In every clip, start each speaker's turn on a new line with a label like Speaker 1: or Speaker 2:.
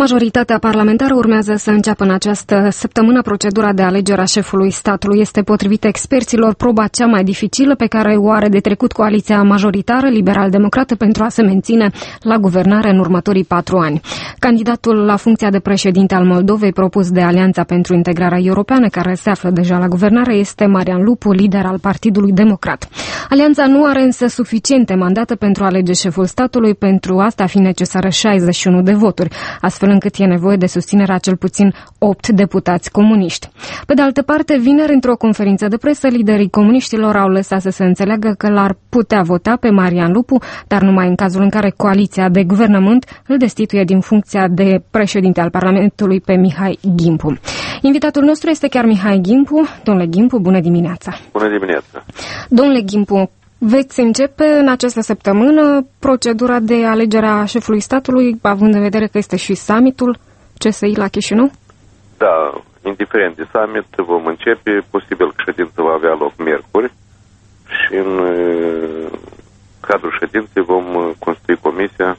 Speaker 1: Majoritatea parlamentară urmează să înceapă în această săptămână procedura de alegere a șefului statului. Este, potrivit experților, proba cea mai dificilă pe care o are de trecut coaliția majoritară liberal-democrată pentru a se menține la guvernare în următorii 4 ani. Candidatul la funcția de președinte al Moldovei propus de Alianța pentru Integrarea Europeană, care se află deja la guvernare, este Marian Lupu, lider al Partidului Democrat. Alianța nu are însă suficiente mandate pentru a alege șeful statului, pentru asta fi necesară 61 de voturi, astfel încât e nevoie de susținerea cel puțin 8 deputați comuniști. Pe de altă parte, vineri, într-o conferință de presă, liderii comuniștilor au lăsat să se înțeleagă că l-ar putea vota pe Marian Lupu, dar numai în cazul în care coaliția de guvernământ îl destituie din funcția de președinte al Parlamentului pe Mihai Gimpu. Invitatul nostru este chiar Mihai Gimpu. Domnule Gimpu, bună dimineața!
Speaker 2: Bună dimineața!
Speaker 1: Domnule Gimpu, veți începe în această săptămână procedura de alegere a șefului statului, având în vedere că este și summitul CSI la Chișinău?
Speaker 2: Da, indiferent de summit vom începe, posibil că ședința va avea loc miercuri și în cadrul ședinței vom construi comisia,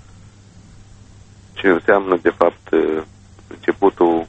Speaker 2: ce înseamnă de fapt începutul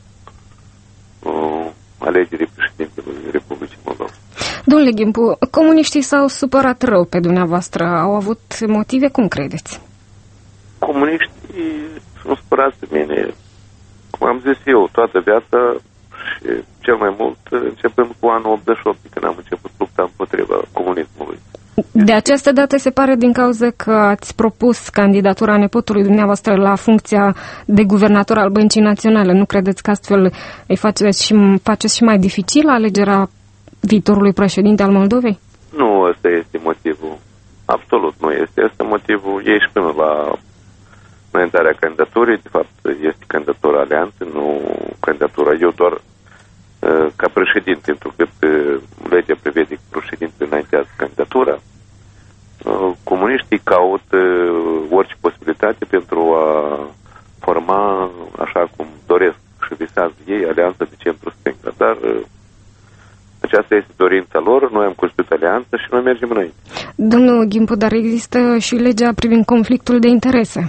Speaker 2: alegerii președintelui Republicii Moldova.
Speaker 1: Domnule Gimpu, comuniștii s-au supărat rău pe dumneavoastră. Au avut motive? Cum credeți?
Speaker 2: Comuniștii sunt supărați de mine. Cum am zis eu, toată viața și cel mai mult începând cu anul 88, când am început lupta împotriva comunismului.
Speaker 1: De această dată se pare din cauza că ați propus candidatura nepotului dumneavoastră la funcția de guvernator al Băncii Naționale. Nu credeți că astfel îi faceți și mai dificil alegerea viitorului președinte al Moldovei?
Speaker 2: Nu, ăsta este motivul. Absolut nu este. Este motivul. Ei și până la înaintarea candidaturii, de fapt este candidatura Alianței, nu candidatura. Eu doar ca președinte, pentru că legea prevede că președintele înaintează candidatura. Comuniștii caută orice posibilitate pentru a forma, așa cum doresc și visează ei, Alianța de centru-stânga. Dar aceasta este dorința lor, noi am construit alianță și noi mergem înainte.
Speaker 1: Domnul Gimpu, dar există și legea privind conflictul de interese.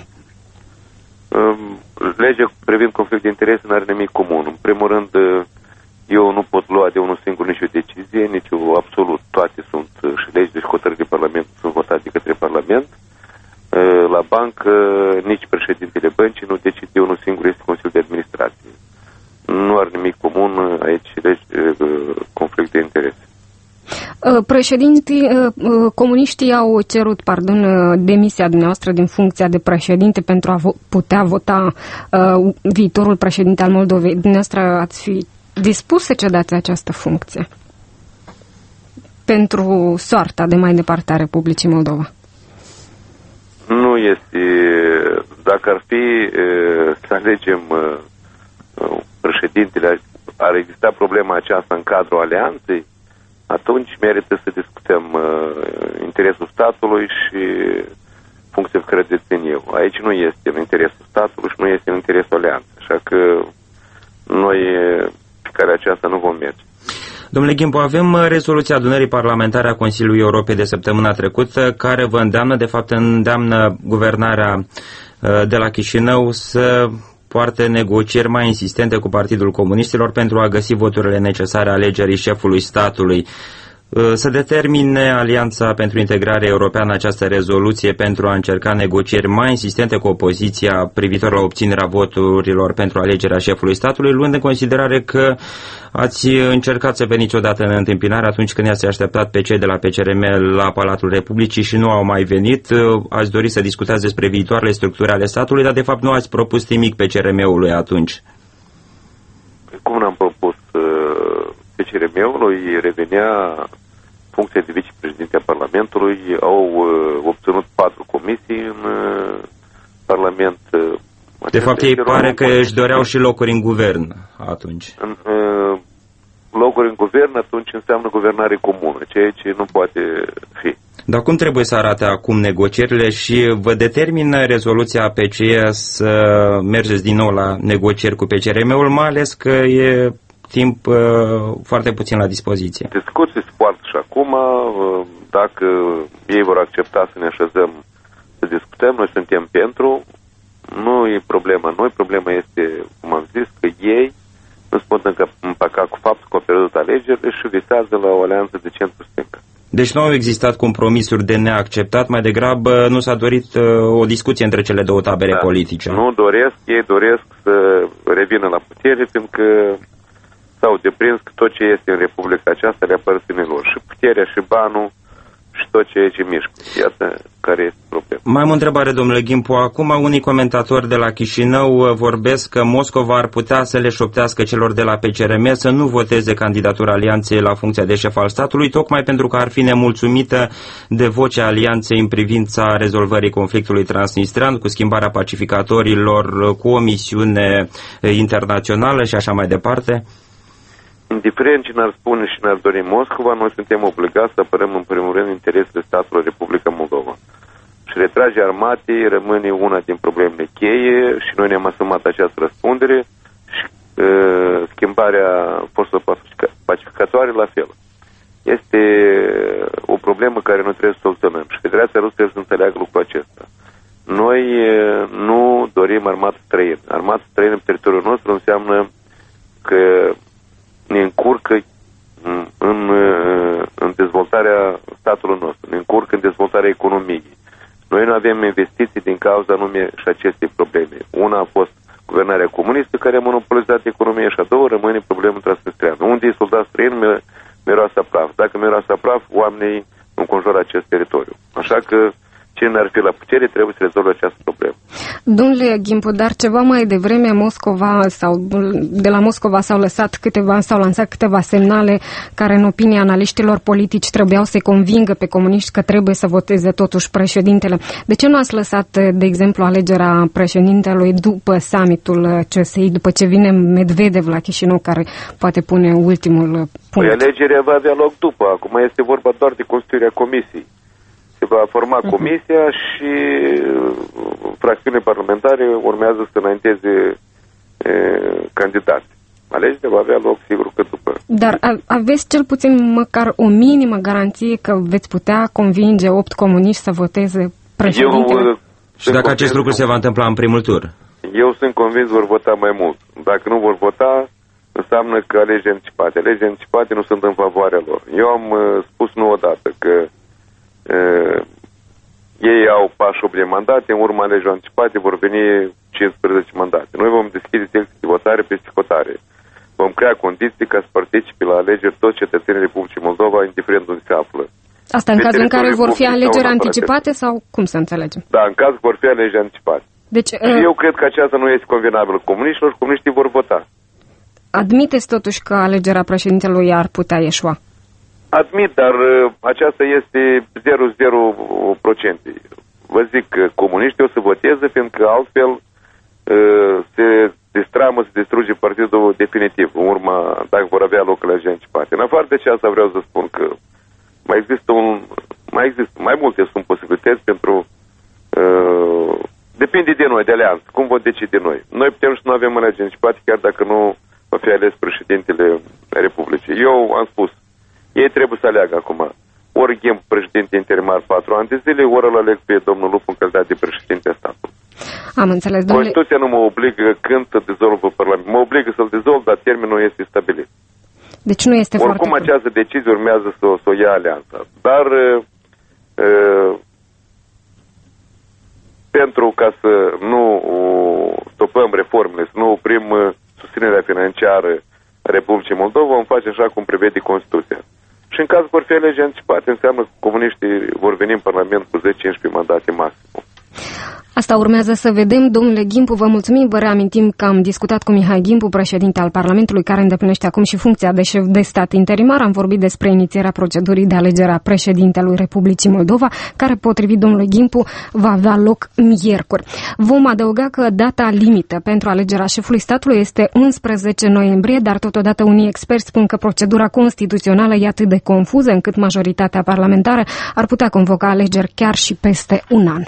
Speaker 2: Legea privind conflict de interese nu are nimic comun. În primul rând, eu nu pot lua de unul singur nicio decizie, nici absolut toate sunt și legi de hotărâri de Parlament sunt votate de către Parlament. La bancă, nici președintele băncii nu decide de unul singur, este Consiliul de Administrație. Nu are nimic comun aici legi conflict de interese.
Speaker 1: Comuniștii au cerut, demisia dumneavoastră din funcția de președinte pentru a putea vota viitorul președinte al Moldovei. Dumneavoastră ați fi dispus să cedați această funcție pentru soarta de mai departe a Republicii Moldova?
Speaker 2: Nu este. Dacă ar fi să alegem președintele, ar exista problema aceasta în cadrul alianței, atunci merită să discutăm interesul statului și funcția pe care dețin eu. Aici nu este în interesul statului și nu este în interesul alianței, așa că noi pe care aceasta nu vom merge.
Speaker 3: Domnule Gimpu, avem rezoluția adunării parlamentare a Consiliului Europei de săptămâna trecută, care vă îndeamnă guvernarea de la Chișinău să poartă negocieri mai insistente cu Partidul Comuniștilor pentru a găsi voturile necesare alegerii șefului statului. Să determine Alianța pentru Integrare Europeană această rezoluție pentru a încerca negocieri mai insistente cu opoziția privitor la obținerea voturilor pentru alegerea șefului statului, luând în considerare că ați încercat să veniți odată în întâmpinare atunci când i-ați așteptat pe cei de la PCRM la Palatul Republicii și nu au mai venit. Ați dorit să discutați despre viitoarele structuri ale statului, dar de fapt nu ați propus nimic PCRM-ului atunci.
Speaker 2: Cum n-am propus PCRM-ului, revenea funcția de vicepreședinte a Parlamentului, au obținut 4 comisii în Parlament.
Speaker 3: De fapt, ei pare că își doreau și locuri în guvern atunci.
Speaker 2: Locuri în guvern atunci înseamnă guvernare comună, ceea ce nu poate fi.
Speaker 3: Dar cum trebuie să arate acum negocierile și vă determină rezoluția PCE să mergeți din nou la negocieri cu PCRM-ul, mai ales că e timp foarte puțin la dispoziție?
Speaker 2: Discuții se poartă și acum. Dacă ei vor accepta să ne așezăm să discutăm, noi suntem pentru. nu e problema noi, problema este, cum am zis, că ei nu se pot împăca cu faptul că au pierdut alegerile și visează la o alianță de centru-stânga.
Speaker 3: Deci nu au existat compromisuri de neacceptat, mai degrabă nu s-a dorit o discuție între cele două tabere politice.
Speaker 2: Nu doresc, ei doresc să revină la putere, fiindcă s-au deprins că tot ce este în Republica aceasta le aparține lor. Și puterea, și banul, și tot ce mișcă. Iată care este problema.
Speaker 3: Mai am o întrebare, domnule Ghimpu. Acum unii comentatori de la Chișinău vorbesc că Moscova ar putea să le șoptească celor de la PCRM să nu voteze candidatura alianței la funcția de șef al statului, tocmai pentru că ar fi nemulțumită de vocea alianței în privința rezolvării conflictului transnistrean, cu schimbarea pacificatorilor, cu o misiune internațională și așa mai departe.
Speaker 2: Indiferent ce ne-ar spune și ne-ar dori Moscova, noi suntem obligați să apărăm în primul rând interesele statului Republica Moldova. Și retragerea armatei rămâne una din problemele cheie și noi ne-am asumat această răspundere și schimbarea forțelor pacificatoare la fel. Este o problemă care noi trebuie să soluționăm și Federația Rusă trebuie să înțeleagă lucrul acesta. Noi nu dorim armată străină. Armată străină pe teritoriul nostru înseamnă că ne încurcă în dezvoltarea statului nostru, ne încurcă în dezvoltarea economiei. Noi nu avem investiții din cauza anume și acestei probleme. Una a fost guvernarea comunistă care a monopolizat economia și a doua rămâne problema transnistreană. Unde e soldat străin, miroase praf. Dacă miroase praf, oamenii înconjoară acest teritoriu. Așa că cine ar fi la putere trebuie să rezolve această problemă.
Speaker 1: Domnule Ghimpu, dar ceva mai devreme de la Moscova s-au lansat câteva semnale care, în opinia analiștilor politici, trebuiau să convingă pe comuniști că trebuie să voteze totuși președintele. De ce nu ați lăsat, de exemplu, alegerea președintelui după summitul CSI, după ce vine Medvedev la Chișinău, care poate pune ultimul punct?
Speaker 2: Păi alegerea va avea loc după. Acum este vorba doar de constituirea comisiei. Se va forma comisia și fracțiunile parlamentare urmează să înainteze candidați. Alegerea va avea loc, sigur că după.
Speaker 1: Dar aveți cel puțin măcar o minimă garanție că veți putea convinge 8 comuniști să voteze președintele?
Speaker 3: Și dacă acest lucru se va întâmpla în primul tur?
Speaker 2: Eu sunt convins vor vota mai mult. Dacă nu vor vota, înseamnă că alegeri anticipate. Alegeri anticipate nu sunt în favoarea lor. Eu am spus nu odată că ei au 48 de mandate, în urma alegerilor anticipate vor veni 15 mandate. Noi vom deschide secții de votare peste hotare. Vom crea condiții ca să participe la alegeri toți cetățenii Republicii Moldova, indiferent unde se află.
Speaker 1: Asta în cazul în care vor fi alegeri anticipate sau cum să înțelegem?
Speaker 2: Da, în caz vor fi alegeri anticipate.
Speaker 1: Deci,
Speaker 2: și eu cred că aceasta nu este convenabilă comuniștilor și comuniștii vor vota.
Speaker 1: Admiteți totuși că alegerea președintelui ar putea ieșua?
Speaker 2: Admit, dar aceasta este 0,0%. Vă zic că comuniștii o să voteze, fiindcă altfel se destramă, se distruge partidul definitiv, în urma, dacă vor avea loc alegeri anticipate. În afară de aceasta vreau să spun că mai multe sunt posibilități pentru depinde de noi, de alianță, cum vom decide noi. Noi putem și nu avem alegeri anticipate, chiar dacă nu va fi ales președintele Republicii. Eu am spus, ei trebuie să aleagă acum. Ori Ghimpu președinte interimar 4 ani de zile, ori îl aleg pe domnul Lupu în calitate de președinte a statului.
Speaker 1: Am înțeles, domnule.
Speaker 2: Constituția nu mă obligă când să dizolvă Parlamentul. Mă obligă să-l dizolv, dar termenul este stabilit.
Speaker 1: Deci nu este foarte...
Speaker 2: Oricum această decizie urmează să o ia alianța. Dar pentru ca să nu stopăm reformele, să nu oprim susținerea financiară a Republicii Moldova, vom face așa cum prevede Constituția. Și în caz vor fi alegeri anticipate, înseamnă că comuniștii vor veni în Parlament cu 10-15 mandate maxim.
Speaker 1: Asta urmează să vedem. Domnule Ghimpu, vă mulțumim. Vă reamintim că am discutat cu Mihai Ghimpu, președinte al Parlamentului, care îndeplinește acum și funcția de șef de stat interimar. Am vorbit despre inițierea procedurii de alegere a președintelui Republicii Moldova, care, potrivit domnului Ghimpu, va avea loc miercuri. Vom adăuga că data limită pentru alegerea șefului statului este 11 noiembrie, dar totodată unii experți spun că procedura constituțională e atât de confuză încât majoritatea parlamentară ar putea convoca alegeri chiar și peste un an.